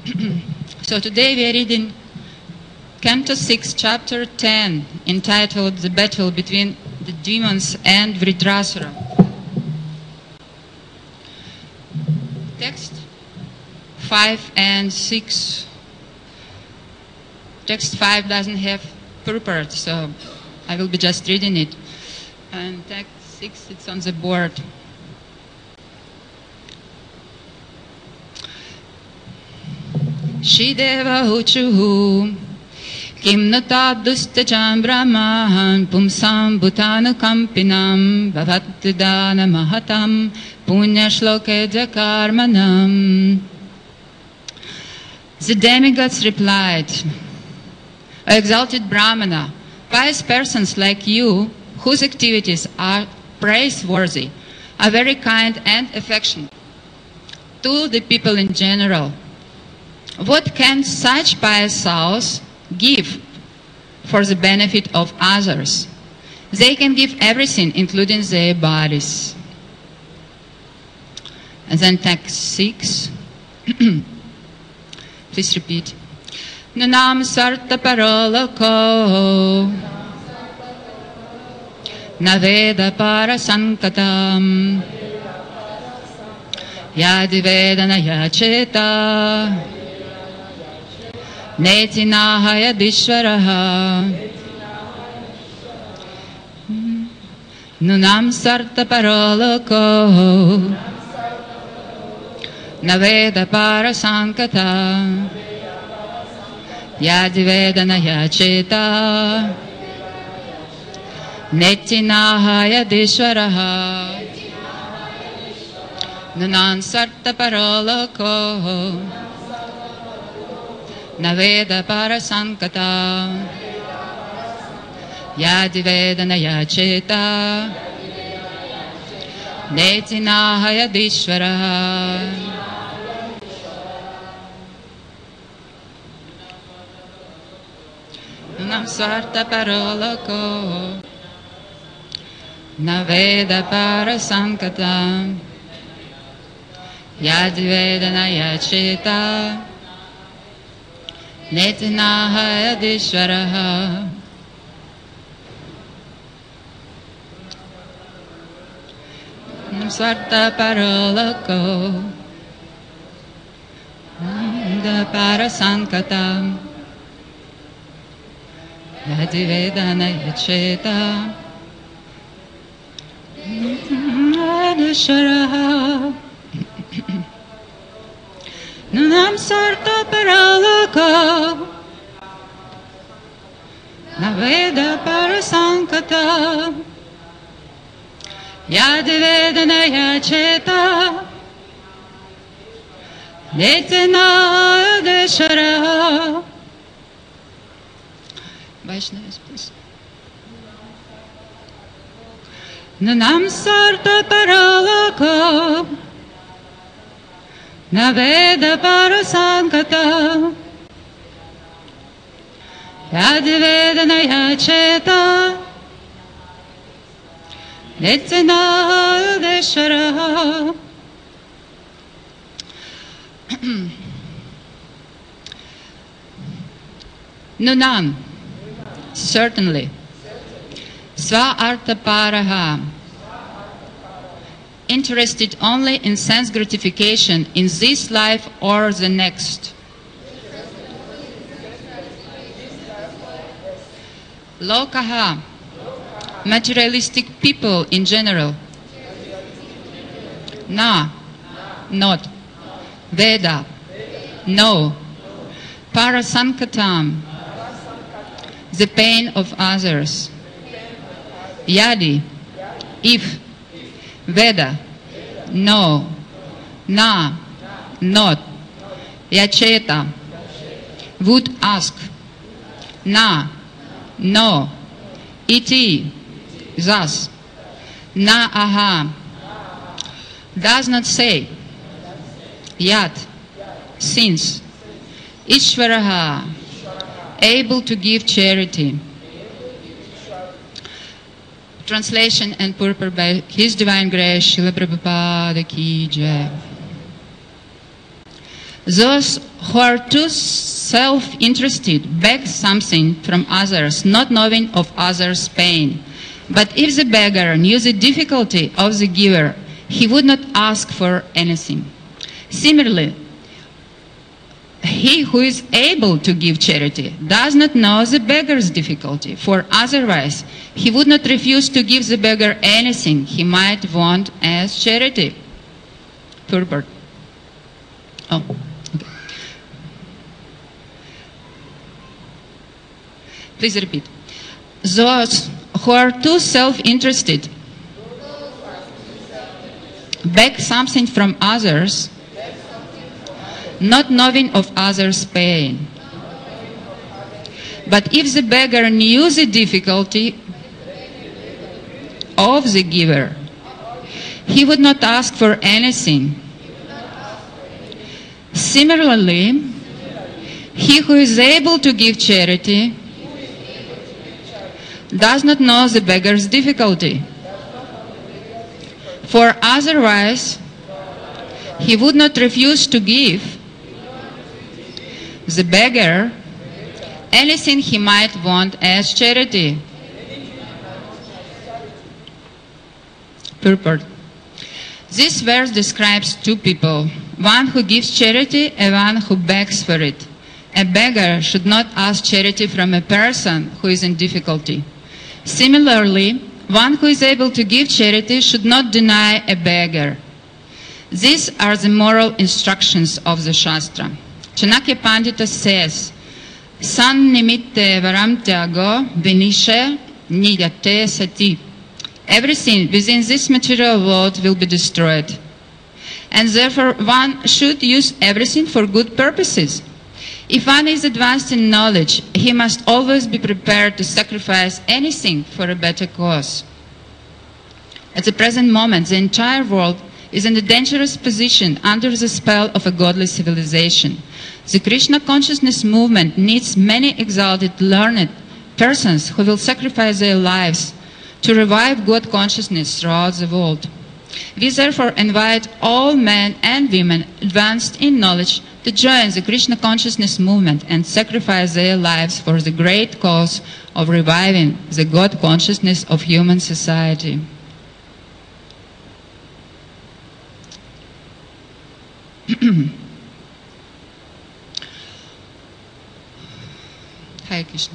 So today we are reading Canto 6, Chapter 10, entitled The Battle Between the Demons and Vritrasura. Text 5 and 6. Text 5 doesn't have purport, so I will be just reading it. And text 6, it's on the board. Shideva Huchuhu Kim Nata Dustajam Brahman Pumsam Bhutana Kampinam Bhavatidana Mahatam Punya Shloke Jakarmanam. The demigods replied, O exalted Brahmana, pious persons like you, whose activities are praiseworthy, are very kind and affectionate to the people in general. What can such pious souls give for the benefit of others? They can give everything, including their bodies. And then text 6. Please repeat. Nunam sarta paroloko Naveda parasankatam Yadivedana yacheta Netinahaya dishvaraha Nunam sarta paroloko Naveda parasankata Yadivedana yacheta Netinahaya dishvaraha Nunam sarta paroloko Naveda parasankata Yadivedana yacheta Netinahaya dishvaraha. Nunam sarta paroloko Naveda parasankata Yadivedana yacheta Netinahaya dishvaraha. Sarta paroloko Nanda parasankata Yadivedana yacheta Netinahaya dishvaraha. Nunam sarta paraloko Naveda parasankata Yadivedana yacheta Netinahaya dishvaraha. Vaishnavas, please. Nunam sarta paraloko Naveda parasankata Yadivedana yacheta Netinahaya dishvaraha. Nunam, certainly. Sva artha paraha, interested only in sense gratification in this life or the next. Lokaha, materialistic people in general. Na, not. Veda, no. Parasankatam, the pain of others. Yadi, if. Veda, no. Na, not. Yacheta, would ask. Na, no. Iti, thus. Na aha, does not say. Yat, since. Ishvaraha, able to give charity. Translation and purport by His Divine Grace, Srila Prabhupada Ki Jai. Those who are too self-interested beg something from others, not knowing of others' pain. But if the beggar knew the difficulty of the giver, he would not ask for anything. Similarly, he who is able to give charity does not know the beggar's difficulty, for otherwise he would not refuse to give the beggar anything he might want as charity. Purport. Oh, okay. Please repeat. Those who are too self-interested beg something from others, not knowing of others' pain. But if the beggar knew the difficulty of the giver, he would not ask for anything. Similarly, he who is able to give charity does not know the beggar's difficulty, for otherwise he would not refuse to give the beggar anything he might want as charity. Purport. This verse describes two people, one who gives charity and one who begs for it. A beggar should not ask charity from a person who is in difficulty. Similarly, one who is able to give charity should not deny a beggar. These are the moral instructions of the Shastra. Chanakya Pandita says, San nimitte varam tyago vinishe niyate sati. Everything within this material world will be destroyed. And therefore one should use everything for good purposes. If one is advanced in knowledge, he must always be prepared to sacrifice anything for a better cause. At the present moment, the entire world is in a dangerous position under the spell of a godly civilization. The Krishna consciousness movement needs many exalted, learned persons who will sacrifice their lives to revive God consciousness throughout the world. We therefore invite all men and women advanced in knowledge to join the Krishna consciousness movement and sacrifice their lives for the great cause of reviving the God consciousness of human society. Hare Krishna.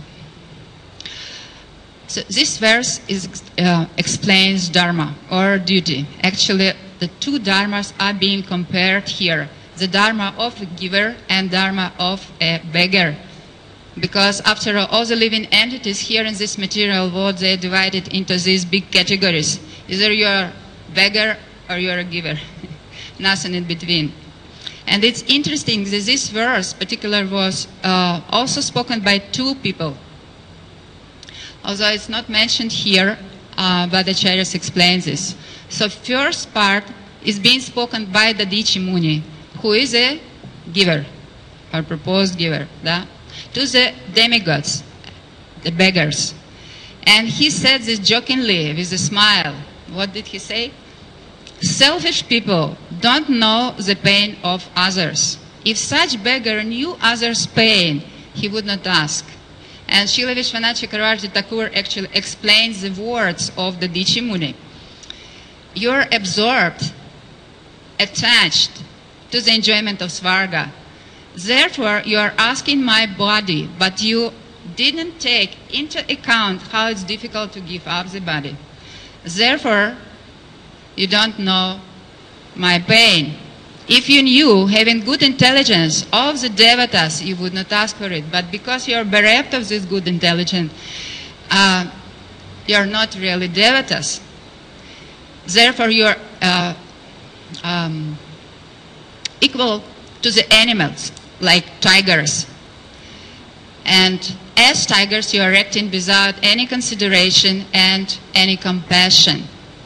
So this verse explains dharma or duty. Actually, the two dharmas are being compared here. The dharma of a giver and dharma of a beggar. Because after all the living entities here in this material world, they are divided into these big categories. Either you are a beggar or you are a giver. Nothing in between. And it's interesting that this verse particular was also spoken by two people. Although it's not mentioned here, but Acharya explains this. So first part is being spoken by the Dadichi Muni, who is a giver, or proposed giver, to the demigods, the beggars. And he said this jokingly, with a smile. What did he say? Selfish people don't know the pain of others. If such beggar knew others' pain, he would not ask. And Srila Vishwanath Chakravarti Thakur actually explains the words of the Dadichi Muni. You're absorbed, attached to the enjoyment of Svarga. Therefore, you are asking my body, but you didn't take into account how it's difficult to give up the body. Therefore, you don't know my pain. If you knew, having good intelligence of the devatas, you would not ask for it. But because you are bereft of this good intelligence, you are not really devatas. Therefore, you are equal to the animals, like tigers. And as tigers, you are acting without any consideration and any compassion.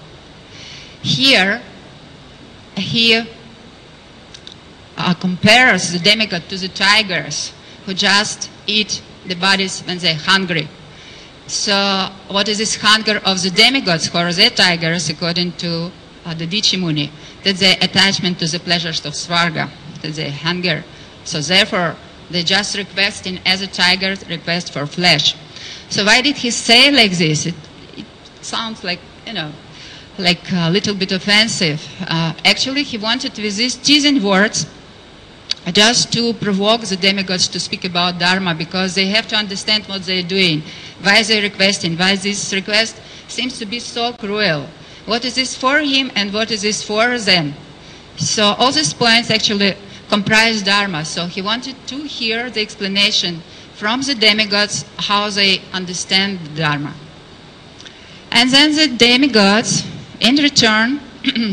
Here, he compares the demigod to the tigers who just eat the bodies when they're hungry. So what is this hunger of the demigods, who are the tigers, according to the Dadichi Muni? That's the attachment to the pleasures of Svarga. that they hunger. So therefore, they just requesting as a tiger request for flesh. So why did he say like this? It sounds like, like a little bit offensive. Actually, he wanted with these teasing words just to provoke the demigods to speak about Dharma, because they have to understand what they're doing, why they're requesting, why this request seems to be so cruel. What is this for him and what is this for them? So all these points actually comprise Dharma. So he wanted to hear the explanation from the demigods how they understand the Dharma. And then the demigods, in return,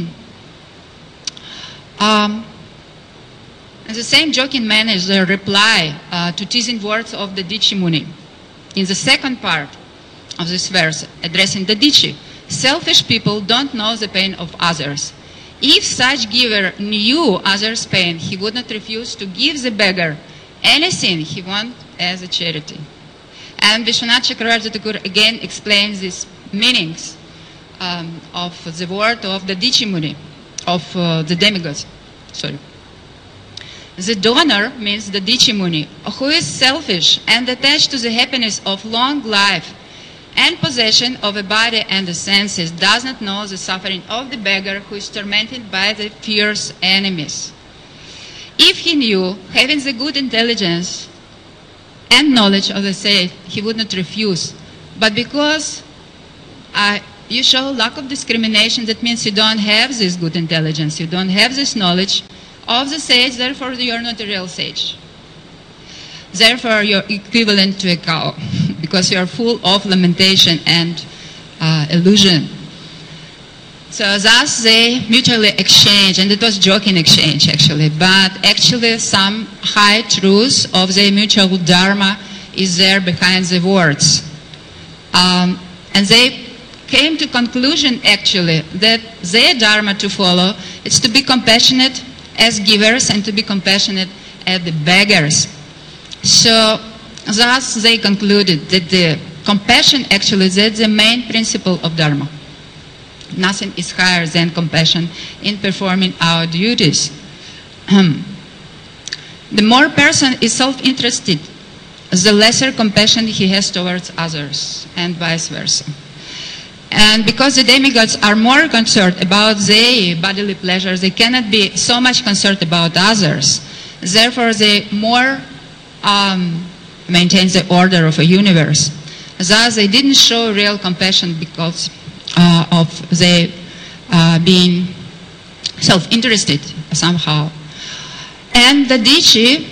in the same joking manner, they reply to teasing words of the Dichi Muni. In the second part of this verse, addressing the Dichi, selfish people don't know the pain of others. If such giver knew others' pain, he would not refuse to give the beggar anything he wants as a charity. And Vishwanath Chakravarti Thakur again explains these meanings of the word of the Dichi Muni, of the demigods. Sorry. The donor means the Dichi Muni, who is selfish and attached to the happiness of long life and possession of a body and the senses, does not know the suffering of the beggar who is tormented by the fierce enemies. If he knew, having the good intelligence and knowledge of the sage, he would not refuse. But because you show lack of discrimination, that means you don't have this good intelligence, you don't have this knowledge of the sage, therefore you are not a real sage. Therefore you are equivalent to a cow, because you are full of lamentation and illusion. So thus they mutually exchange, and it was joking exchange actually, but actually some high truth of the mutual dharma is there behind the words. And they came to conclusion actually that their dharma to follow is to be compassionate as givers and to be compassionate as the beggars. So thus they concluded that the compassion actually that's the main principle of Dharma. Nothing is higher than compassion in performing our duties. The more person is self-interested, the lesser compassion he has towards others, and vice versa. And because the demigods are more concerned about their bodily pleasures, they cannot be so much concerned about others. Therefore, they more maintain the order of a universe. Thus, they didn't show real compassion because of their being self-interested somehow. And the Dichi,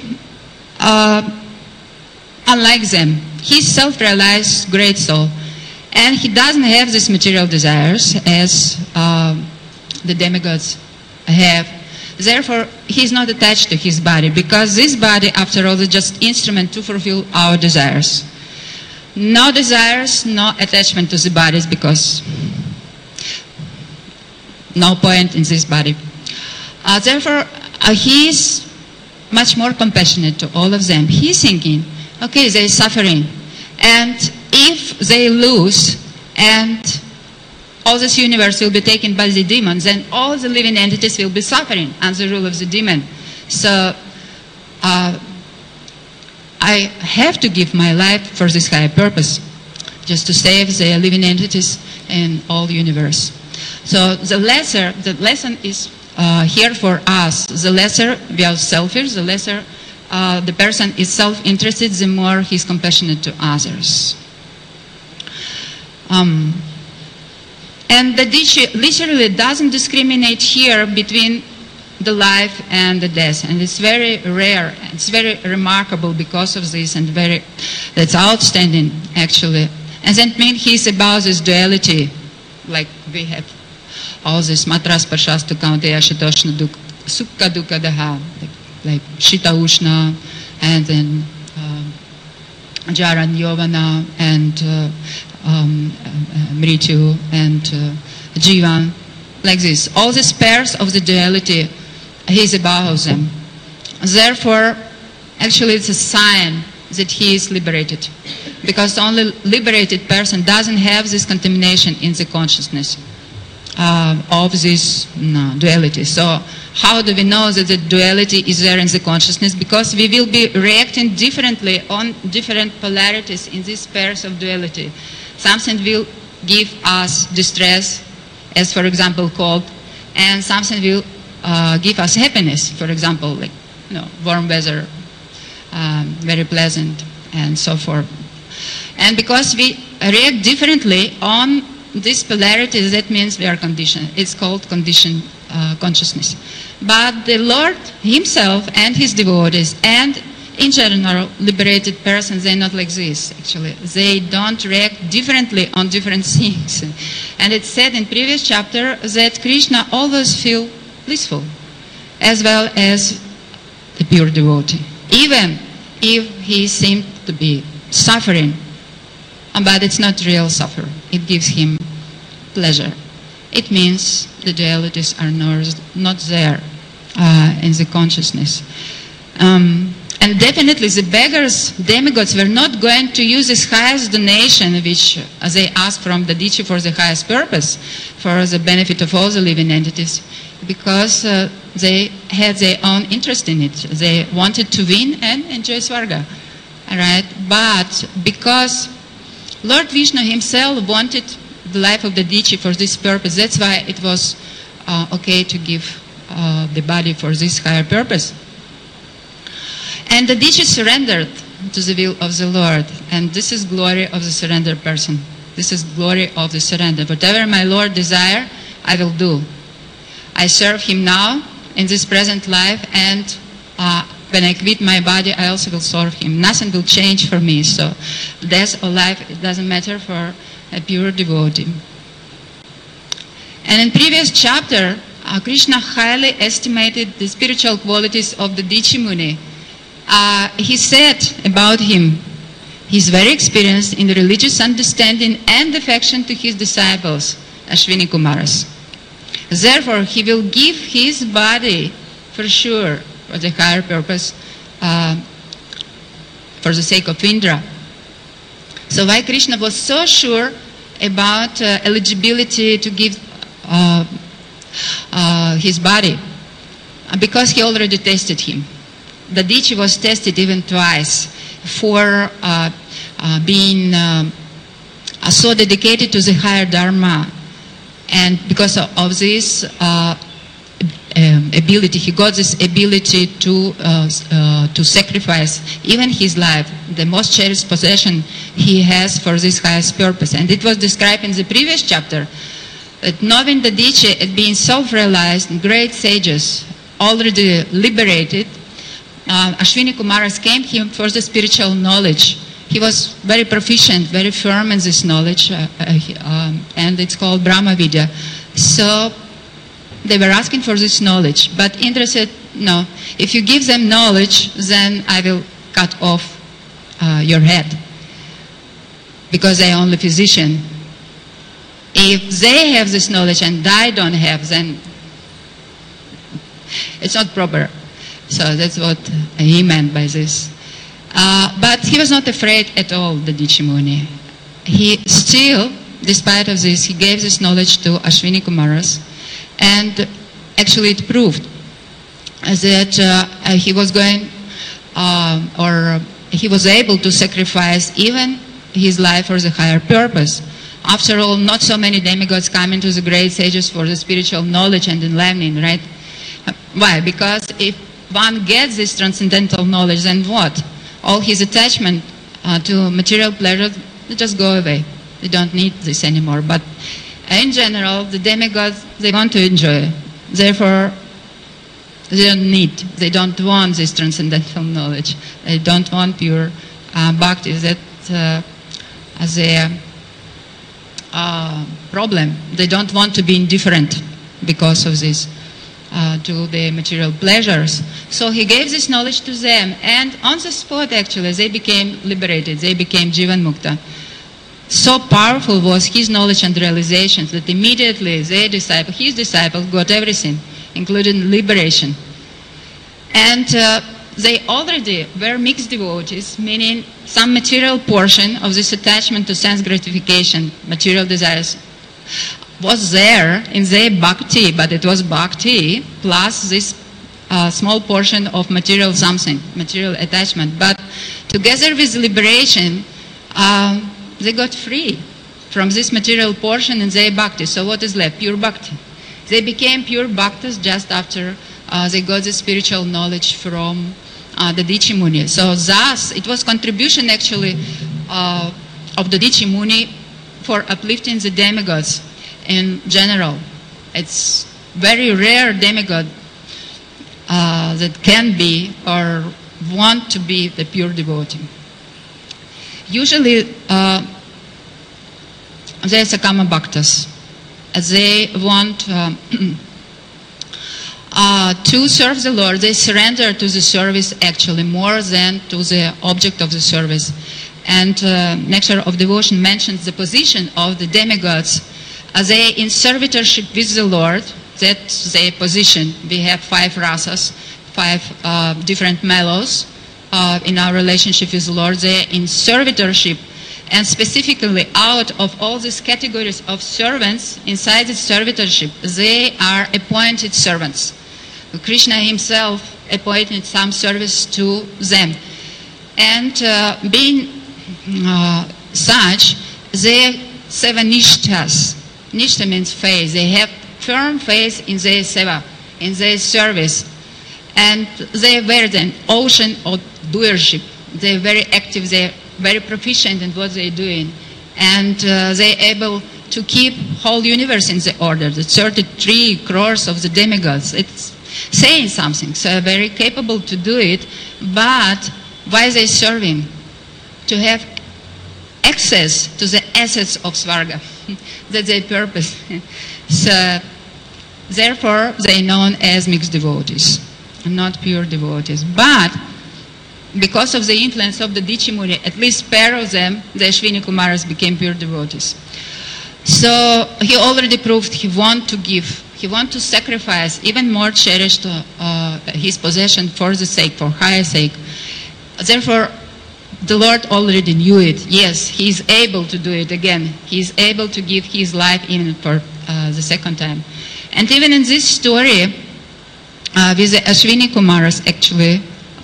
unlike them, he's self-realized great soul. And he doesn't have these material desires as the demigods have. Therefore, he's not attached to his body, because this body, after all, is just instrument to fulfill our desires. No desires, no attachment to the bodies, because no point in this body. Therefore, he is much more compassionate to all of them. He's thinking, okay, they're suffering. And if they lose and all this universe will be taken by the demons, then all the living entities will be suffering under the rule of the demon. So I have to give my life for this higher purpose, just to save the living entities in all the universe. So the lesson is here for us. The lesser we are selfish, the lesser the person is self-interested, the more he's compassionate to others. And the Dichi literally doesn't discriminate here between the life and the death, and it's very rare, it's very remarkable because of this, and that's outstanding actually. And that means he's about this duality, like we have all this matras parshastu kaunteya shitoshna sukha dukkha daha, like Shita Ushna, and then Jaran Yovana, and Mritu, and Jivan, like this. All these pairs of the duality, he's above them. Therefore, actually it's a sign that he is liberated, because the only liberated person doesn't have this contamination in the consciousness. of this duality. So how do we know that the duality is there in the consciousness? Because we will be reacting differently on different polarities in these pairs of duality. Something will give us distress, as for example cold, and something will give us happiness, for example, like warm weather, very pleasant, and so forth. And because we react differently on these polarities, that means we are conditioned. It's called conditioned consciousness. But the Lord Himself and His devotees and in general liberated persons, they're not like this actually. They don't react differently on different things. And it's said in previous chapter that Krishna always feels blissful as well as the pure devotee. Even if he seemed to be suffering, but it's not real suffering. It gives him pleasure. It means the dualities are not there in the consciousness. And definitely the beggars, demigods, were not going to use this highest donation which they asked from the Dichy for the highest purpose, for the benefit of all the living entities, because they had their own interest in it. They wanted to win and enjoy Svarga. Right? But because Lord Vishnu himself wanted the life of the Dichy for this purpose, that's why it was okay to give the body for this higher purpose. And the Dichy surrendered to the will of the Lord. And this is glory of the surrendered person. This is glory of the surrender. Whatever my Lord desire, I will do. I serve Him now in this present life, and when I quit my body, I also will serve Him. Nothing will change for me. So death or life, it doesn't matter for a pure devotee. And in previous chapter, Krishna highly estimated the spiritual qualities of the Dichy Muni. He said about him, he's very experienced in religious understanding and affection to his disciples, Ashwini Kumaras. Therefore, he will give his body for sure for the higher purpose, for the sake of Indra. So why Krishna was so sure about eligibility to give his body? Because he already tested him. The Dichy was tested even twice for being so dedicated to the higher Dharma. And because of this ability, he got this ability to sacrifice even his life, the most cherished possession he has for this highest purpose. And it was described in the previous chapter that knowing the Dichy as being self-realized, great sages, already liberated, Ashwini Kumaras came to him for the spiritual knowledge. He was very proficient, very firm in this knowledge, and it's called Brahma Vidya. So they were asking for this knowledge, but Indra said, no, if you give them knowledge, then I will cut off your head, because they are only physician. If they have this knowledge and I don't have, then it's not proper. So that's what he meant by this. But he was not afraid at all, the Dichy Muni. He still, despite of this, he gave this knowledge to Ashwini Kumaras, and actually it proved that he was going, or he was able to sacrifice even his life for the higher purpose. After all, not so many demigods come into the great sages for the spiritual knowledge and enlivening, right? Why? Because if one gets this transcendental knowledge, then what? All his attachment to material pleasure, they just go away. They don't need this anymore. But in general, the demigods, they want to enjoy. Therefore, they don't want this transcendental knowledge. They don't want pure bhakti. That's their problem. They don't want to be indifferent because of this. To the material pleasures. So he gave this knowledge to them, and on the spot actually they became liberated, they became Jivan Mukta. So powerful was his knowledge and realizations that immediately his disciples got everything, including liberation. And they already were mixed devotees, meaning some material portion of this attachment to sense gratification, material desires, was there in their bhakti, but it was bhakti plus this small portion of material something, material attachment. But together with liberation, they got free from this material portion in their bhakti. So what is left? Pure bhakti. They became pure bhaktas just after they got the spiritual knowledge from the Dichi Muni. So thus, it was contribution actually of the Dichi Muni for uplifting the demigods in general. It's very rare demigod that can be or want to be the pure devotee. Usually, they are Sakama Bhaktas. They want to serve the Lord. They surrender to the service actually more than to the object of the service. And Nectar of Devotion mentions the position of the demigods. They in servitorship with the Lord, that's their position. We have 5 rasas, 5 different mellows in our relationship with the Lord. They are in servitorship, and specifically out of all these categories of servants inside the servitorship, they are appointed servants. Krishna himself appointed some service to them. And being such, they are sevanishtas. Nishta means faith. They have firm faith in their seva, in their service. And they wear an ocean of doership. They are very active, they are very proficient in what they are doing. And they are able to keep whole universe in the order, the 33 crores of the demigods. It's saying something, so they are very capable to do it. But why are they serving? To have access to the assets of Svarga. That's their purpose. So, therefore, they are known as mixed devotees, not pure devotees. But because of the influence of the Dichi Muni, at least pair of them, the Ashwini Kumaras, became pure devotees. So he already proved he wants to give, he wants to sacrifice, even more cherished his possession for the sake, for higher sake. Therefore, the Lord already knew it. Yes, he is able to do it again. He is able to give his life even for the second time. And even in this story, with the Ashwini Kumaras, actually,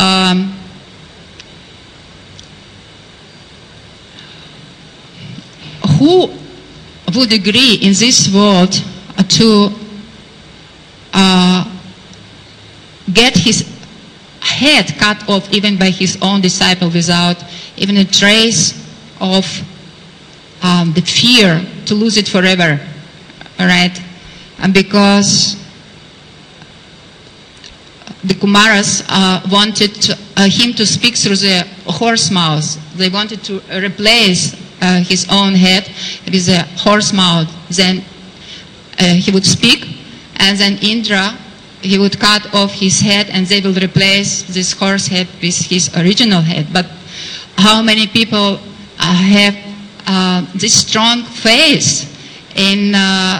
who would agree in this world to get his head cut off even by his own disciple without even a trace of the fear to lose it forever, all right? And because the Kumaras wanted him to speak through the horse mouth. They wanted to replace his own head with a horse mouth. Then he would speak, and then Indra, he would cut off his head, and they will replace this horse head with his original head. But how many people have this strong faith in,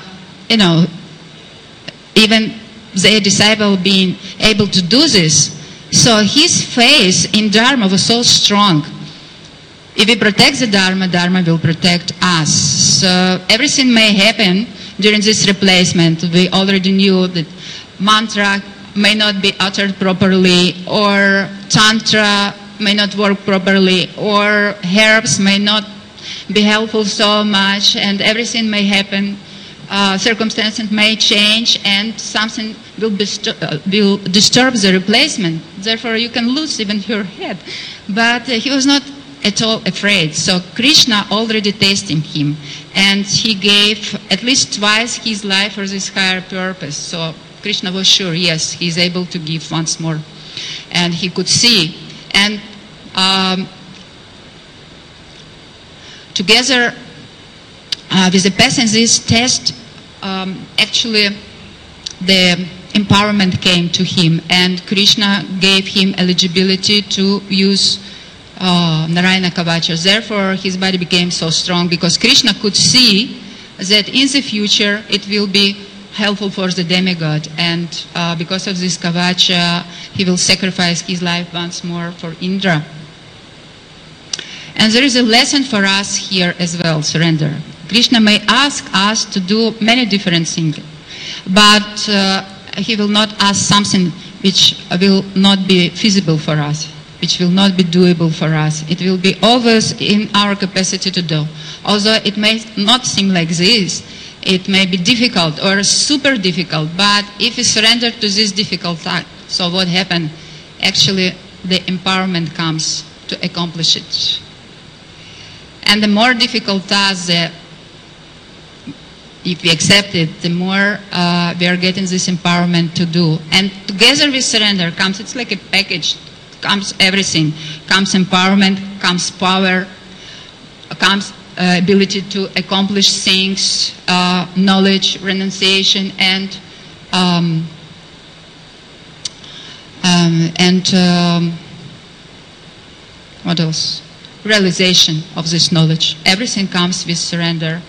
even their disciple being able to do this? So his faith in Dharma was so strong. If we protect the Dharma, Dharma will protect us. So everything may happen during this replacement. We already knew that mantra may not be uttered properly, or tantra may not work properly, or herbs may not be helpful so much, and everything may happen. Circumstances may change, and something will disturb the replacement. Therefore, you can lose even your head. But he was not at all afraid. So Krishna already tasted him, and he gave at least twice his life for this higher purpose. So Krishna was sure, yes, he is able to give once more. And he could see. And together with the passing this test, actually the empowerment came to him, and Krishna gave him eligibility to use Narayana Kavacha. Therefore, his body became so strong, because Krishna could see that in the future it will be helpful for the demigod, and because of this Kavacha, he will sacrifice his life once more for Indra. And there is a lesson for us here as well, surrender. Krishna may ask us to do many different things, but he will not ask something which will not be feasible for us, which will not be doable for us. It will be always in our capacity to do. Although it may not seem like this, it may be difficult or super difficult, but if we surrender to this difficult task, so what happens? Actually, the empowerment comes to accomplish it. And the more difficult task, if we accept it, the more we are getting this empowerment to do. And together with surrender comes, it's like a package, comes everything. Comes empowerment, comes power, comes ability to accomplish things, knowledge, renunciation, and what else? Realization of this knowledge. Everything comes with surrender.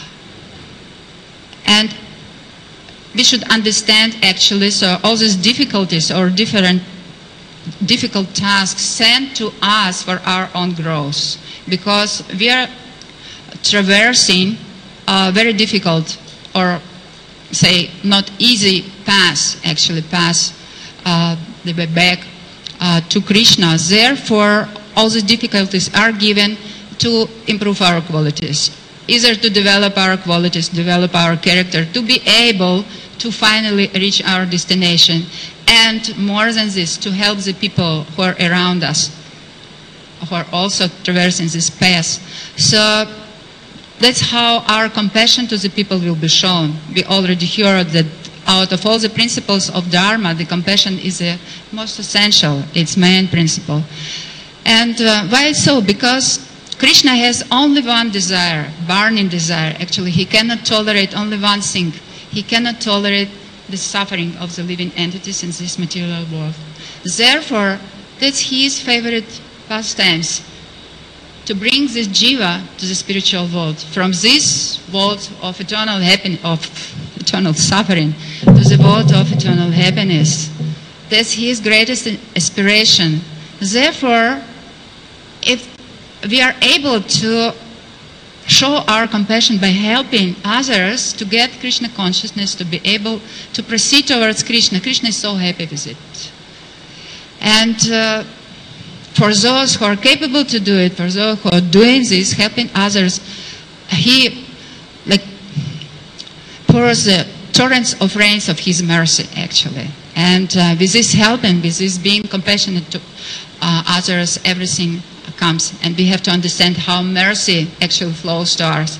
And we should understand actually, so all these difficulties or different difficult tasks sent to us for our own growth, because we are traversing a very difficult, or say not easy path, actually path the way back to Krishna. Therefore, all the difficulties are given to improve our qualities, either to develop our qualities, develop our character, to be able to finally reach our destination, and more than this, to help the people who are around us, who are also traversing this path. So that's how our compassion to the people will be shown. We already heard that out of all the principles of Dharma, the compassion is the most essential, its main principle. And why so? Because Krishna has only one desire, burning desire. Actually, he cannot tolerate only one thing. He cannot tolerate the suffering of the living entities in this material world. Therefore, that's his favorite pastimes, to bring this jiva to the spiritual world, from this world of eternal happiness, of eternal suffering, to the world of eternal happiness. That's his greatest aspiration. Therefore, if we are able to show our compassion by helping others to get Krishna consciousness, to be able to proceed towards Krishna, Krishna is so happy with it. And for those who are capable to do it, for those who are doing this, helping others, he like pours the torrents of rains of his mercy, actually. And with this helping, with this being compassionate to others, everything comes. And we have to understand how mercy actually flows to us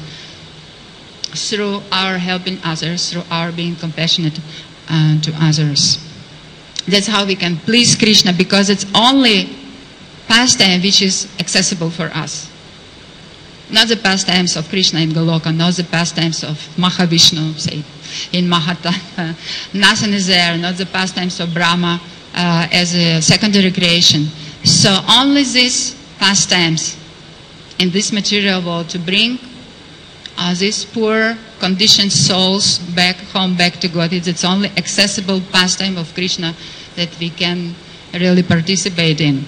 through our helping others, through our being compassionate to others. That's how we can please Krishna, because it's only pastime which is accessible for us. Not the pastimes of Krishna in Goloka, not the pastimes of Mahavishnu, say, in Mahatma. Nothing is there, not the pastimes of Brahma as a secondary creation. So only these pastimes in this material world to bring these poor, conditioned souls back home, back to God. It's only accessible pastime of Krishna that we can really participate in.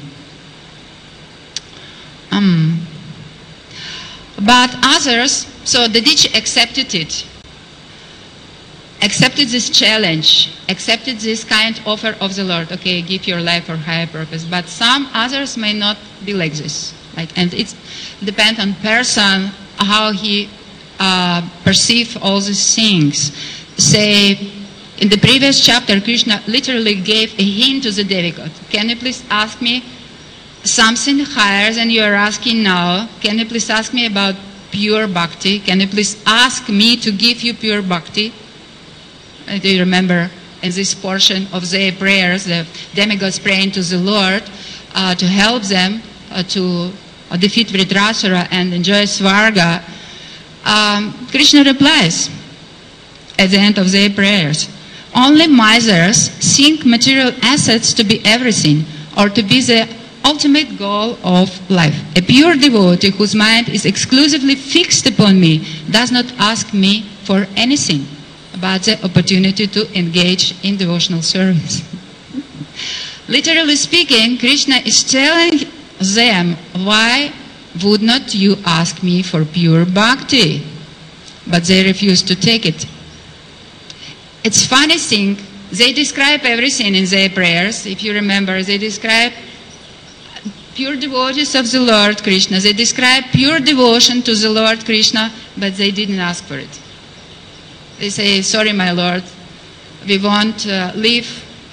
But others, so the Dichi accepted it, accepted this challenge, accepted this kind offer of the Lord. Okay, give your life for higher purpose. But some others may not be like this. And it depends on person how he perceive all these things. Say, in the previous chapter, Krishna literally gave a hint to the demigod. Can you please ask me something higher than you are asking now? Can you please ask me about pure bhakti? Can you please ask me to give you pure bhakti? Do you remember in this portion of their prayers, the demigods praying to the Lord to help them to defeat Vritrasura and enjoy Svarga? Krishna replies at the end of their prayers, only misers think material assets to be everything, or to be the ultimate goal of life. A pure devotee whose mind is exclusively fixed upon me does not ask me for anything but the opportunity to engage in devotional service. Literally speaking, Krishna is telling them, why would not you ask me for pure bhakti? but they refused to take it. It's funny thing, they describe everything in their prayers. If you remember, they describe pure devotees of the Lord Krishna. They describe pure devotion to the Lord Krishna, but they didn't ask for it. They say, sorry, my Lord, we won't live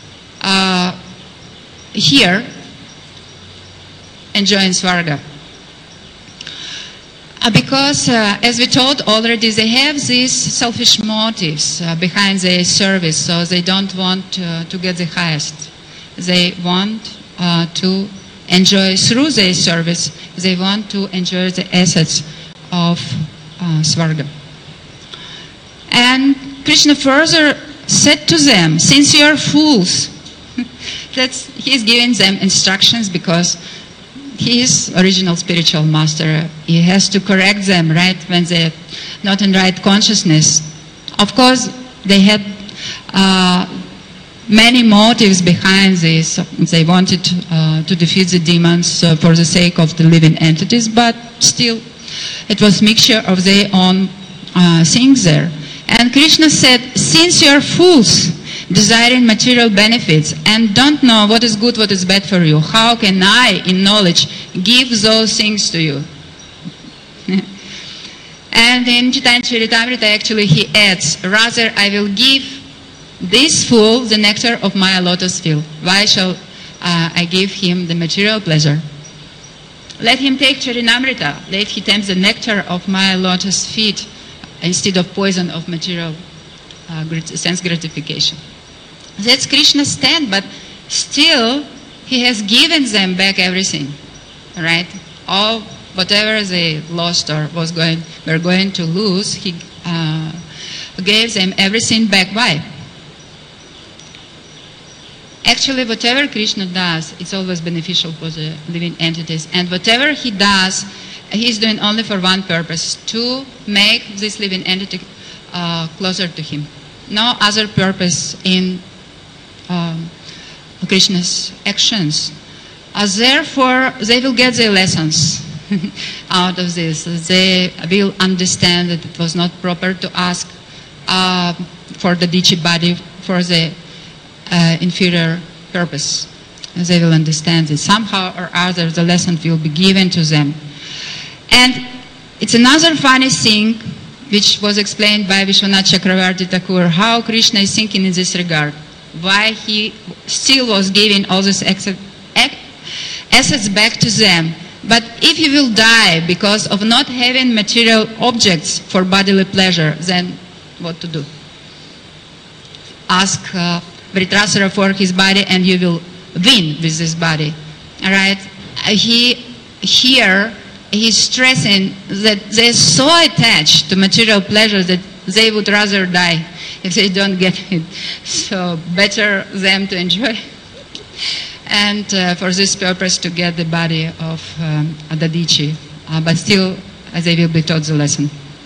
here, enjoying Svarga. Because, as we told already, they have these selfish motives behind their service, so they don't want to get the highest. They want to enjoy through their service, they want to enjoy the assets of Svarga. And Krishna further said to them, since you are fools, he's giving them instructions because he is original spiritual master. He has to correct them, right, when they're not in right consciousness. Of course, they had many motives behind this. They wanted to defeat the demons for the sake of the living entities, but still, it was mixture of their own things there. And Krishna said, since you are fools, desiring material benefits and don't know what is good, what is bad for you, how can I, in knowledge, give those things to you? And in Chaitanya Charitamrita, actually, he adds, rather, I will give this fool the nectar of my lotus field. Why shall I give him the material pleasure? Let him take Charinamrita. Let him tempt the nectar of my lotus feet instead of poison of material sense gratification. That's Krishna's stand, but still he has given them back everything, right? All whatever they lost or were going to lose, he gave them everything back. Why? Actually, whatever Krishna does, it's always beneficial for the living entities, and whatever he does, he's doing only for one purpose: to make this living entity closer to him. No other purpose in Krishna's actions. Therefore, they will get their lessons out of this. They will understand that it was not proper to ask for the Dichi body for the inferior purpose. They will understand that somehow or other the lesson will be given to them. And it's another funny thing which was explained by Vishwanath Chakravarti Thakur, how Krishna is thinking in this regard. Why he still was giving all these assets back to them. But if you will die because of not having material objects for bodily pleasure, then what to do? Ask Vritrasura for his body and you will win with this body. All right? He's stressing that they're so attached to material pleasure that they would rather die if they don't get it. So better them to enjoy. And for this purpose to get the body of Dadichi. But still, they will be taught the lesson.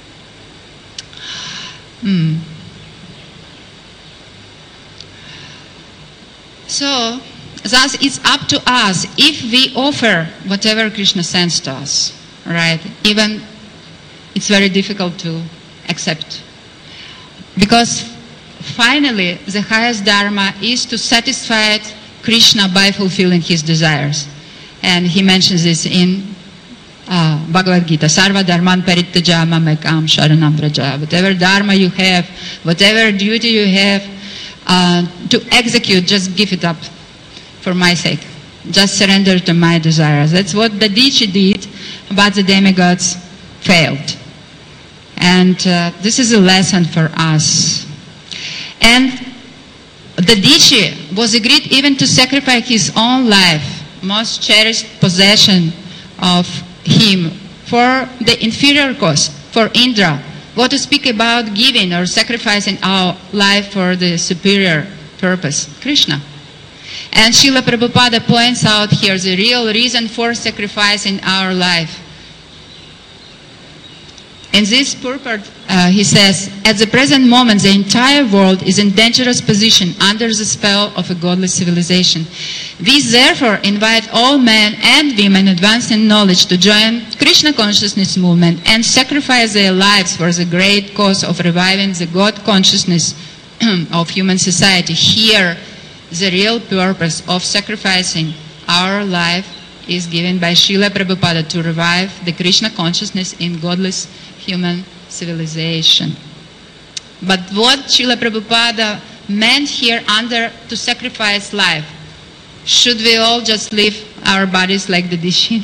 So, thus it's up to us if we offer whatever Krishna sends to us, right? Even it's very difficult to accept. Because finally, the highest dharma is to satisfy Krishna by fulfilling his desires. And he mentions this in Bhagavad Gita, Sarva Dharman Parityaja Mamekam Sharanam Vraja. Whatever dharma you have, whatever duty you have to execute, just give it up for my sake. Just surrender to my desires. That's what the Dadichi did, but the demigods failed. And this is a lesson for us. And the Dadichi was agreed even to sacrifice his own life, most cherished possession of him, for the inferior cause, for Indra. What to speak about giving or sacrificing our life for the superior purpose? Krishna. And Srila Prabhupada points out here the real reason for sacrificing our life. In this purport, he says, at the present moment, the entire world is in dangerous position under the spell of a godless civilization. We therefore invite all men and women advanced in knowledge to join Krishna consciousness movement and sacrifice their lives for the great cause of reviving the God consciousness of human society. Here, the real purpose of sacrificing our life is given by Srila Prabhupada to revive the Krishna consciousness in godless human civilization. But what Srila Prabhupada meant here under to sacrifice life? Should we all just leave our bodies like the Dishi?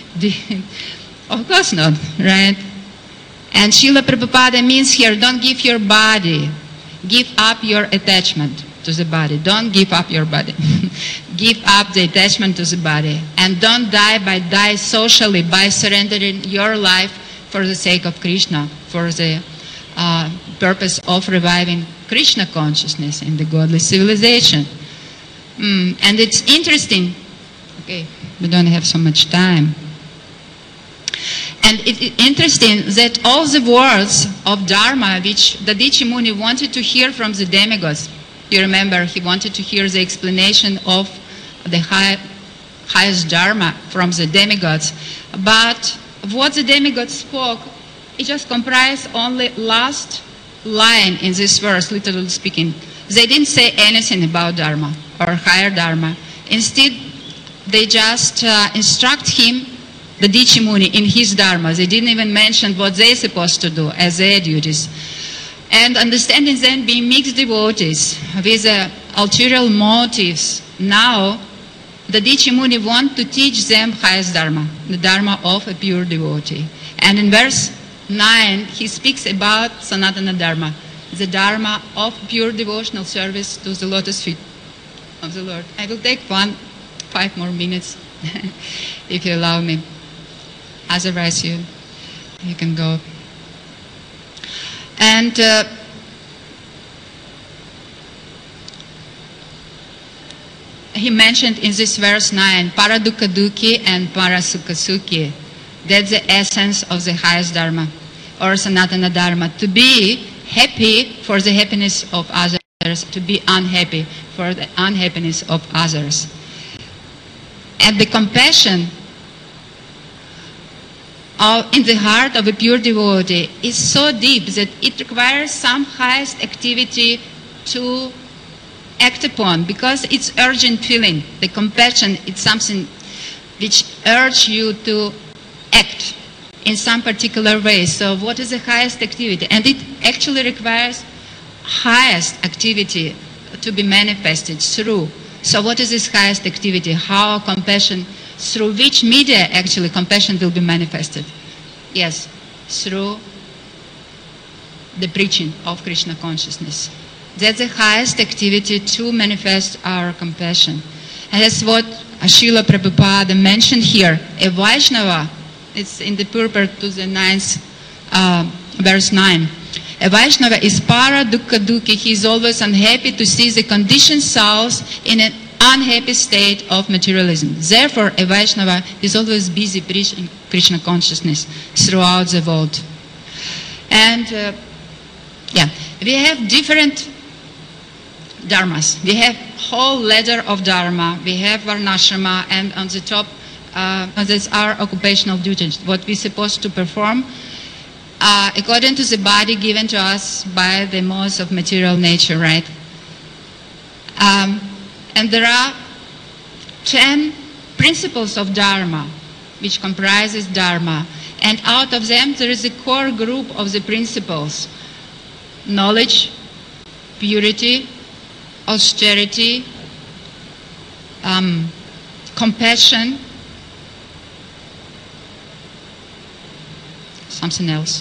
Of course not, right? And Srila Prabhupada means here, don't give your body, give up your attachment to the body. Don't give up your body. Give up the attachment to the body. And don't die socially by surrendering your life for the sake of Krishna, for the purpose of reviving Krishna consciousness in the godly civilization. And it's interesting, okay, we don't have so much time. And it's interesting that all the words of Dharma which Dadichi Muni wanted to hear from the demigods, you remember he wanted to hear the explanation of the highest Dharma from the demigods, but what the demigods spoke, it just comprised only last line in this verse, literally speaking. They didn't say anything about Dharma or higher Dharma. Instead, they just instruct him, the Dadichi Muni, in his Dharma. They didn't even mention what they're supposed to do as their duties. And understanding them being mixed devotees with ulterior motives, now the Dadichi Muni want to teach them highest Dharma, the Dharma of a pure devotee. And in verse 9, he speaks about Sanatana Dharma, the Dharma of pure devotional service to the lotus feet of the Lord. I will take 5 more minutes, if you allow me. Otherwise, you can go. And he mentioned in this verse 9, Paradukha Dukhi and Parasukha Sukhi. That's the essence of the highest Dharma, or Sanatana Dharma. To be happy for the happiness of others, to be unhappy for the unhappiness of others. And the compassion in the heart of a pure devotee is so deep that it requires some highest activity to act upon, because it's urgent feeling. The compassion, it's something which urges you to act in some particular way. So what is the highest activity? And it actually requires highest activity to be manifested through. So what is this highest activity? How compassion, through which media actually compassion will be manifested? Yes, through the preaching of Krishna consciousness. That's the highest activity to manifest our compassion. And that's what Srila Prabhupada mentioned here. A Vaishnava, it's in the purport to the 9th verse 9. A Vaishnava is para dukkha dukhi. He is always unhappy to see the conditioned souls in an unhappy state of materialism. Therefore, a Vaishnava is always busy preaching Krishna consciousness throughout the world. And we have different dharmas. We have whole ladder of dharma. We have varnashrama, and on the top, that's our occupational duties, what we're supposed to perform according to the body given to us by the modes of material nature, right? And there are 10 principles of dharma, which comprises dharma. And out of them, there is a core group of the principles: knowledge, purity, austerity, compassion, something else.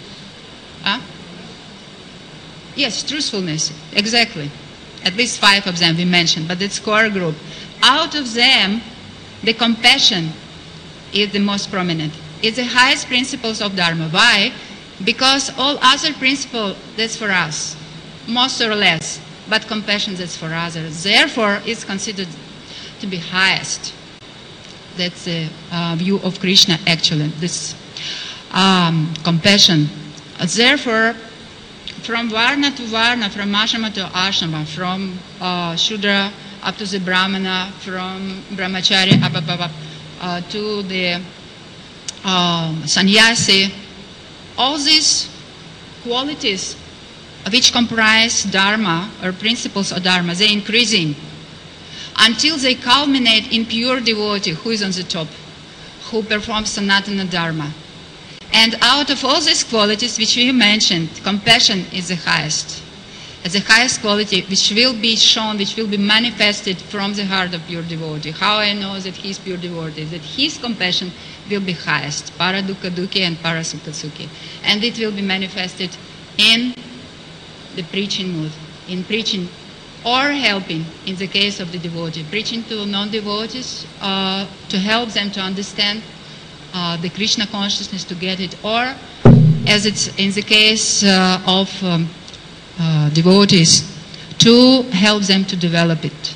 Yes, truthfulness, exactly. At least 5 of them we mentioned, but it's core group. Out of them, the compassion is the most prominent. It's the highest principles of Dharma. Why? Because all other principles, that's for us, most or less. But compassion, that's for others. Therefore, it's considered to be highest. That's the view of Krishna, actually. This compassion Therefore, from Varna to Varna, from Ashrama to Ashrama, from Shudra up to the Brahmana, from Brahmachari up to the Sannyasi, all these qualities which comprise Dharma or principles of Dharma, they're increasing until they culminate in pure devotee who is on the top, who performs Sanatana Dharma. And out of all these qualities which we mentioned, compassion is the highest. It's the highest quality which will be shown, which will be manifested from the heart of pure devotee. How I know that he is pure devotee? That his compassion will be highest, para dukkha dukkhi and para sukha sukhi. And it will be manifested in the preaching mood, in preaching or helping, in the case of the devotee, preaching to non-devotees to help them to understand the Krishna consciousness, to get it, or as it's in the case of devotees, to help them to develop it.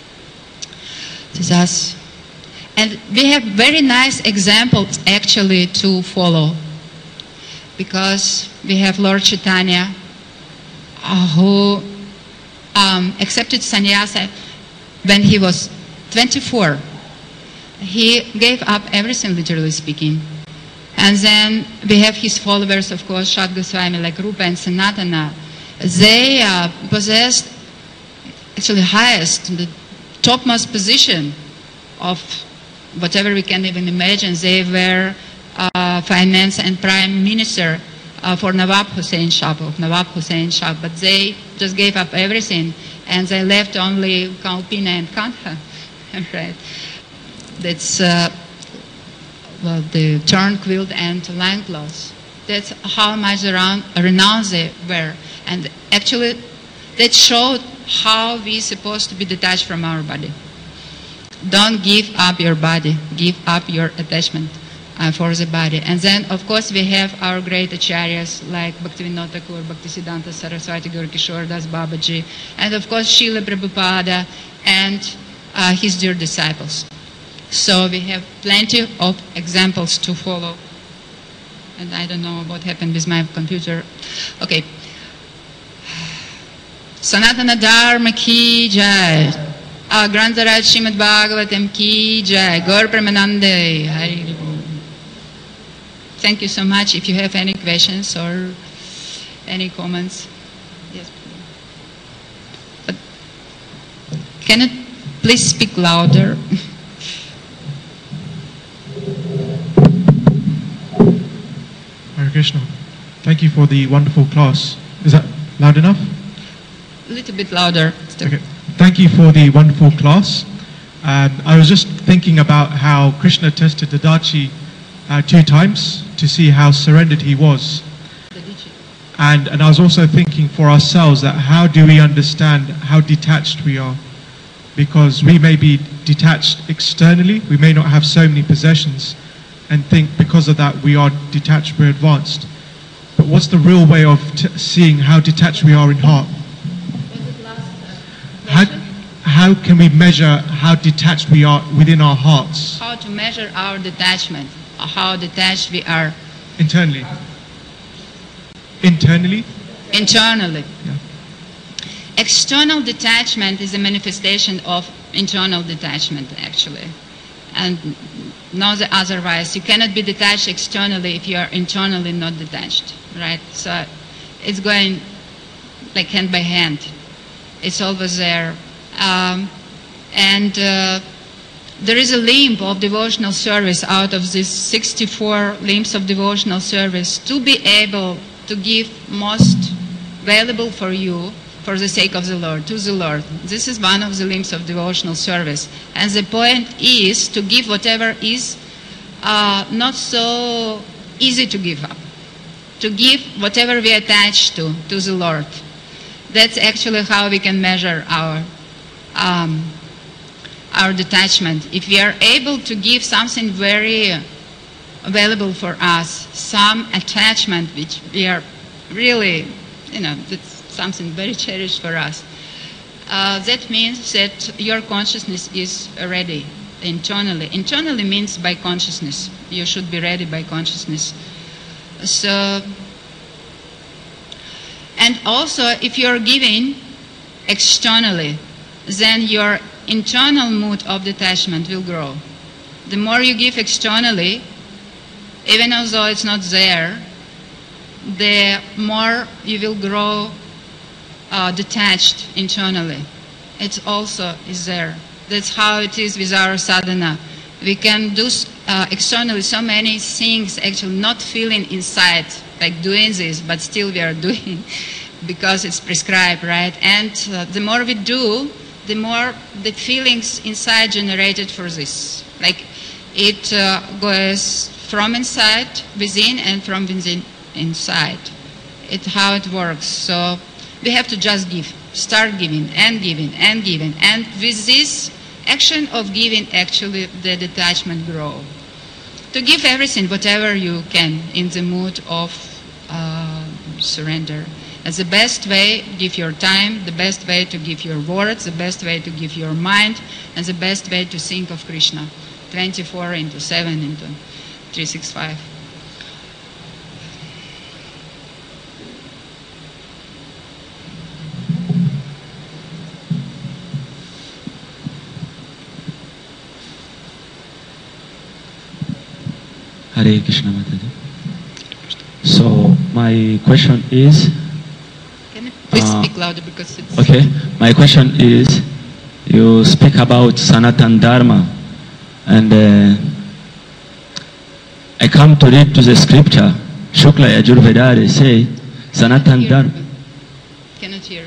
Thus, and we have very nice examples actually to follow, because we have Lord Chaitanya who accepted sannyasa when he was 24. He gave up everything, literally speaking. And then we have his followers, of course, Shat Goswami, like Rupa and Sanatana. They possessed actually highest, the topmost position of whatever we can even imagine. They were finance and prime minister for Nawab Hussain Shah, but they just gave up everything and they left only Kalpina and Kantha, right? That's well, the torn quilt and loincloths. That's how much renounced they were. And actually, that showed how we're supposed to be detached from our body. Don't give up your body. Give up your attachment for the body. And then, of course, we have our great acharyas like Bhaktivinoda Thakur, Bhaktisiddhanta Saraswati, Gaura Kishore Das Babaji, and of course, Srila Prabhupada and his dear disciples. So we have plenty of examples to follow. And I don't know what happened with my computer. Okay. Sanatana Dharma ki jai. Grantaraj Srimad Bhagavatam ki jai. Gaur Premanande. Hari Bol. Thank you so much. If you have any questions or any comments. Yes. But can you please speak louder? Hare Krishna. Thank you for the wonderful class. Is that loud enough? A little bit louder. Still. Okay. Thank you for the wonderful class. I was just thinking about how Krishna tested Dadachi 2 times to see how surrendered he was. And I was also thinking for ourselves that how do we understand how detached we are? Because we may be detached externally, we may not have so many possessions, and think because of that we are detached, we're advanced. But what's the real way of seeing how detached we are in heart? How can we measure how detached we are within our hearts? How to measure our detachment, how detached we are. Internally? Internally? Internally. Yeah. External detachment is a manifestation of internal detachment, actually. And not otherwise. You cannot be detached externally if you are internally not detached, right? So it's going like hand by hand. It's always there. There is a limb of devotional service out of these 64 limbs of devotional service to be able to give most valuable for you for the sake of the Lord, to the Lord. This is one of the limbs of devotional service. And the point is to give whatever is not so easy to give up. To give whatever we attach to the Lord. That's actually how we can measure our detachment. If we are able to give something very valuable for us, some attachment which we are really, that's something very cherished for us, that means that your consciousness is ready internally. Internally means by consciousness. You should be ready by consciousness. So And also, if you're giving externally, then your internal mood of detachment will grow. The more you give externally, even although it's not there, the more you will grow detached internally. It also is there. That's how it is with our sadhana. We can do externally so many things, actually not feeling inside, like doing this, but still we are doing because it's prescribed, right? And the more we do, the more the feelings inside generated for this. Like it goes from inside, within, and from within, inside. It's how it works. So we have to just give, start giving and giving and giving. And with this action of giving, actually the detachment grows. To give everything, whatever you can, in the mood of surrender. As the best way, give your time, the best way to give your words, the best way to give your mind, and the best way to think of Krishna. 24/7 into 365. Hare Krishna Mataji. So my question is, Can you please speak louder because it's... Okay, my question is, you speak about Sanatan Dharma, and I come to read to the scripture, Shukla Yajurveda, they say, Sanatan Dharma. Cannot hear.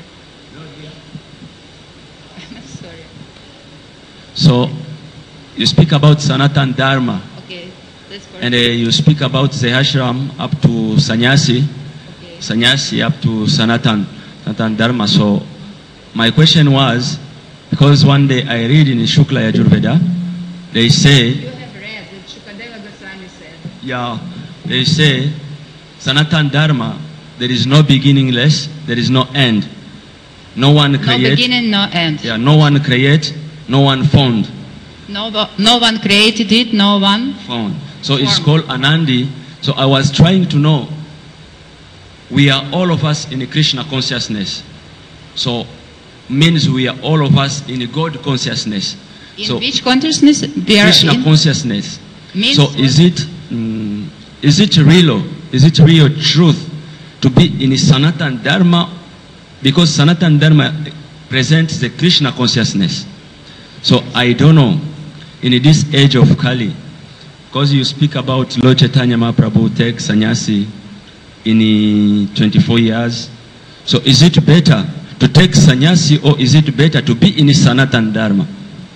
I'm sorry. So, you speak about Sanatan Dharma, Okay, that's correct. and you speak about the ashram up to sannyasi, Okay. sannyasi up to Sanatan Dharma. So, my question was, because one day I read in Shukla Yajurveda, they say, You have read that Shukadeva Goswami said. yeah, they say, Sanatan Dharma, there is no beginningless, there is no end. No one No create. beginning, no end. Yeah, no one create, no one found. No one created it, no one. Found. So it's Form. called Anandi. So I was trying to know, we are all of us in a Krishna consciousness. So means we are all of us in a God consciousness. In So which consciousness we are Krishna in? consciousness. Means So what? is it real? Is it real truth to be in Sanatan Dharma? Because Sanatan Dharma presents the Krishna consciousness. So I don't know, in this age of Kali, because you speak about Lord Chaitanya Mahaprabhu take sannyasi in 24 years. So is it better to take sannyasi, or is it better to be in Sanatan Dharma?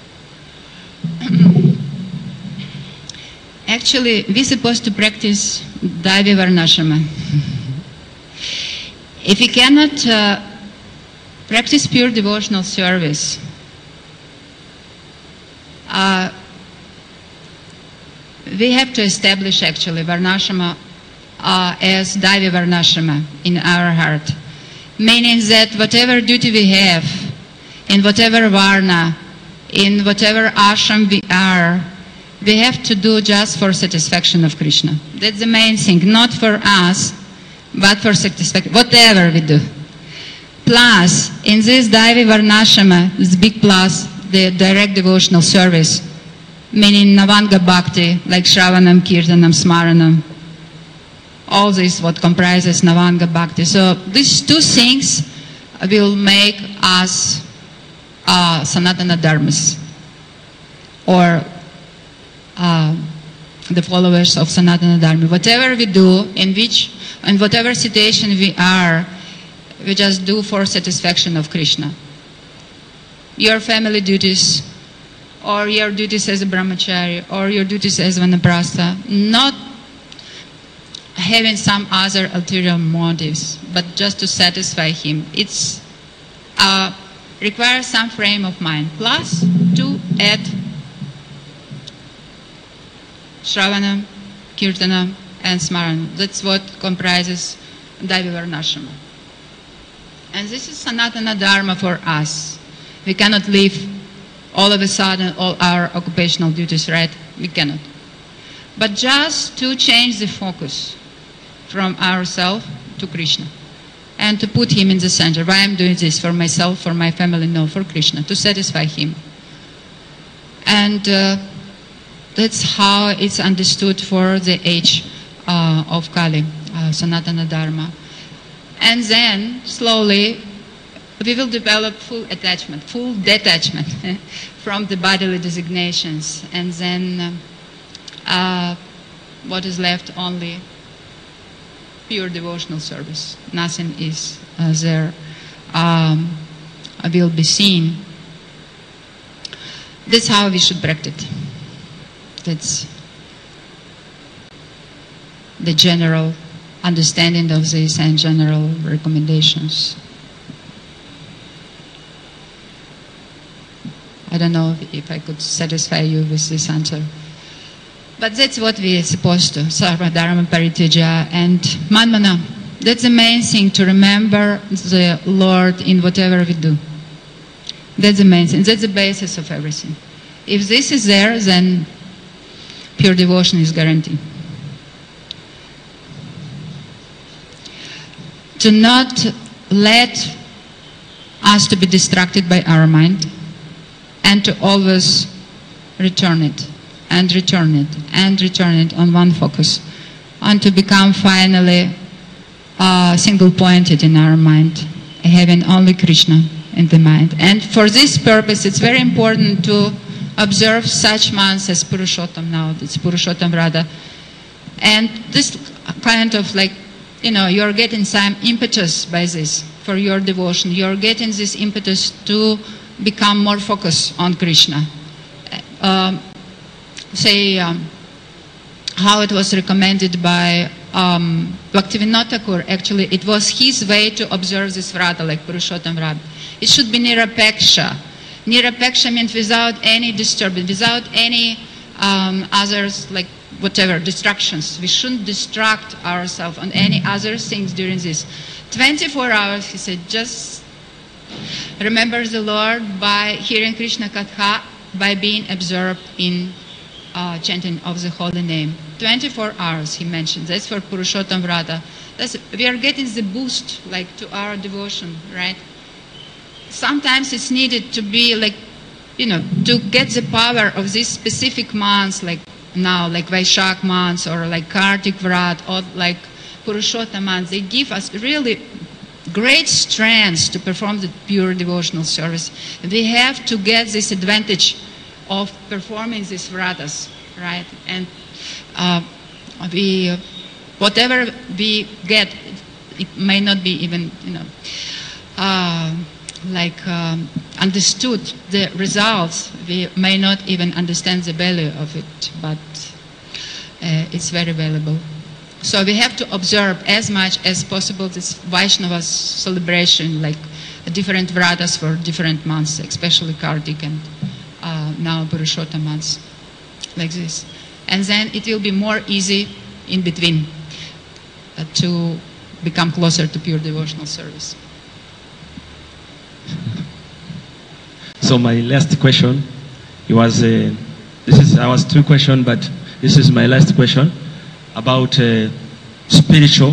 Actually, we're supposed to practice Daivi Varnashrama. If we cannot practice pure devotional service, we have to establish actually Varnashrama as Daivi Varnashrama in our heart. Meaning that whatever duty we have, in whatever Varna, in whatever ashram we are, we have to do just for satisfaction of Krishna. That's the main thing, not for us, but for satisfaction, whatever we do. Plus, in this Daivi Varnashrama, this big plus, the direct devotional service, meaning Navanga Bhakti, like Shravanam, Kirtanam, Smaranam. All this what comprises Navanga Bhakti. So these two things will make us Sanatana Dharmas, or the followers of Sanatana Dharma. Whatever we do, in whatever situation we are, we just do for satisfaction of Krishna. Your family duties, or your duties as a brahmachari, or your duties as vanaprastha, not having some other ulterior motives, but just to satisfy him. It's requires some frame of mind. Plus, to add Shravanam, Kirtanam, and Smaranam. That's what comprises Daivi Varnashrama. And this is Sanatana Dharma for us. We cannot leave all of a sudden all our occupational duties, right? We cannot. But just to change the focus from ourselves to Krishna. and to put him in the center. Why I'm doing this? For myself, for my family? No, for Krishna, to satisfy him. And that's how it's understood for the age of Kali, Sanatana Dharma. And then, slowly, we will develop full detachment from the bodily designations. And then what is left? Only pure devotional service. Nothing is there will be seen. That's how we should practice. That's the general understanding of this and general recommendations. I don't know if I could satisfy you with this answer. But that's what we are supposed to. Sarvadharma Parityaja and Manmana. That's the main thing, to remember the Lord in whatever we do. That's the main thing. That's the basis of everything. If this is there, then pure devotion is guaranteed. To not let us to be distracted by our mind, and to always return it, and return it, and return it on one focus, and to become finally single-pointed in our mind, having only Krishna in the mind. And for this purpose, it's very important to observe such months as Purushottam now, it's Purushottam Vrata. And this kind of you're getting some impetus by this for your devotion. You're getting this impetus to become more focused on Krishna. How it was recommended by Bhaktivinoda Thakur. Actually, it was his way to observe this Vrata, like Purushottam Vrata. It should be Nirapeksha. Nirapeksha means without any disturbance, without any others, like whatever, distractions. We shouldn't distract ourselves on any other things during this. 24 hours, he said, just remember the Lord by hearing Krishna Katha, by being absorbed in chanting of the holy name. 24 hours, he mentioned. That's for Purushottam Vrata. We are getting the boost, to our devotion, right? Sometimes it's needed to be to get the power of these specific months, like now, like Vaishak months, or like Kartik Vrat, or like Purushottam months. They give us really great strength to perform the pure devotional service. We have to get this advantage of performing these vratas, right? And whatever we get, it may not be even, understood the results. We may not even understand the value of it, but it's very valuable. So we have to observe as much as possible this Vaishnava celebration, like different vratas for different months, especially Kartik and now Purushottam months, like this. And then it will be more easy in between to become closer to pure devotional service. So my last question, it was I was two questions, but this is my last question about spiritual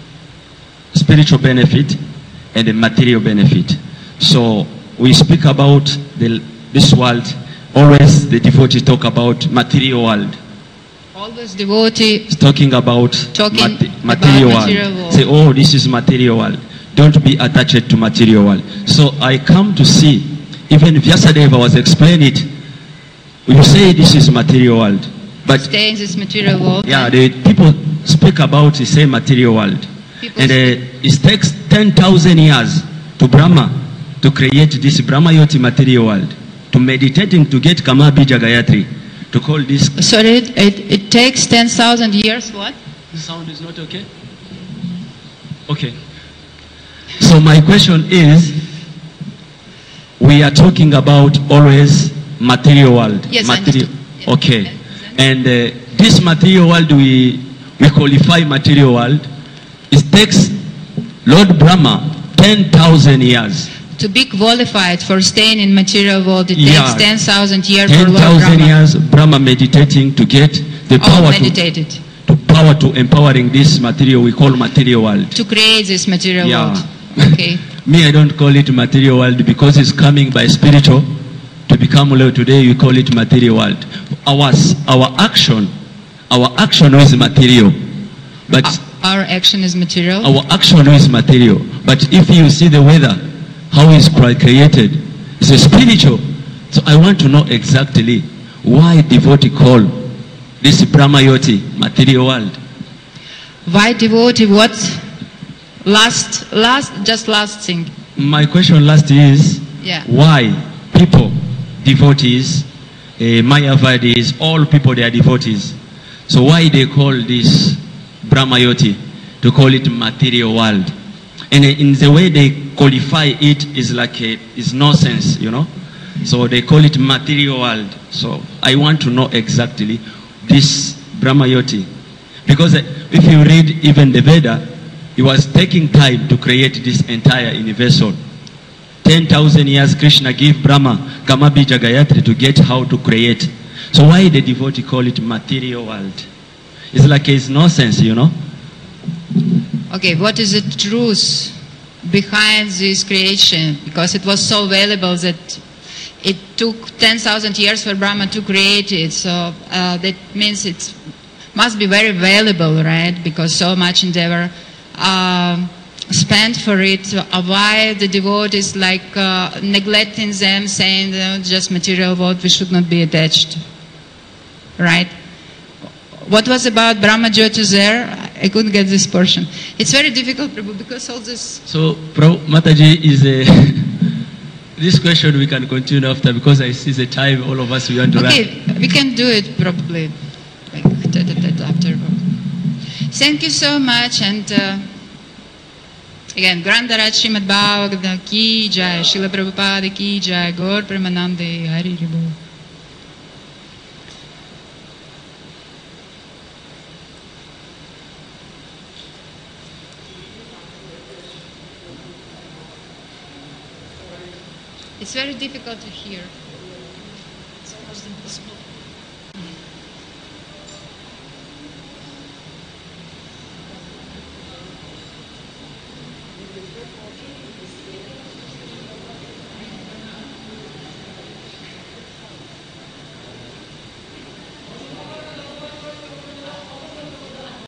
benefit and the material benefit. So we speak about this world. Always the devotee talk about material world. Always devotee talking about material world. Say, oh, this is material world. Don't be attached to material world. So I come to see, even Vyasadeva was explaining it, you say this is material world. But stay in this material world. Yeah, the people speak about the same material world. And it takes 10,000 years to Brahma to create this Brahmayoti material world. To meditating to get Kama Bija Gayatri. To call this... Sorry, it takes 10,000 years, what? The sound is not okay? Okay. So my question is, we are talking about always material world. Yes, material. Yes. Okay. And this material world, we qualify material world. It takes Lord Brahma 10,000 years. To be qualified for staying in material world, it takes 10,000 years for Lord Brahma. 10,000 years Brahma meditating to get the power to empowering this material we call material world. To create this material world. Okay. Me, I don't call it material world because it's coming by spiritual to become low. Today, we call it material world. Our action is material, but Our action is material. our action is material. But if you see the weather, how it's created, it's a spiritual. So I want to know exactly why devotee call this Brahmayoti material world. Why devotee? What? Last thing. My question last is, Yeah. why people, devotees, Mayavadis, all people they are devotees. So why they call this Brahmayoti, to call it material world? And in the way they qualify it is like is nonsense, you know. So they call it material world. So I want to know exactly this Brahmayoti. Because if you read even the Veda, it was taking time to create this entire universal. 10,000 years Krishna gave Brahma Kamabija Gayatri to get how to create. So why the devotee call it material world? It's like it's nonsense, you know. Okay, what is the truth behind this creation? Because it was so valuable that it took 10,000 years for Brahma to create it. So that means it must be very valuable, right? Because so much endeavor spent for it. Why the devotees like neglecting them, saying just material world, we should not be attached, right? What was about Brahma Jyoti there? I couldn't get this portion. It's very difficult, Prabhu, because all this... So, Mataji is a... This question we can continue after because I see the time, all of us we want to run. Okay, we can do it probably like, after. Thank you so much, and again, Grandaraj Srimad Bhagavad Ki Jai, Srila Prabhupada Ki Jai, Gaur Premanande, Hari Ribo. It's very difficult to hear.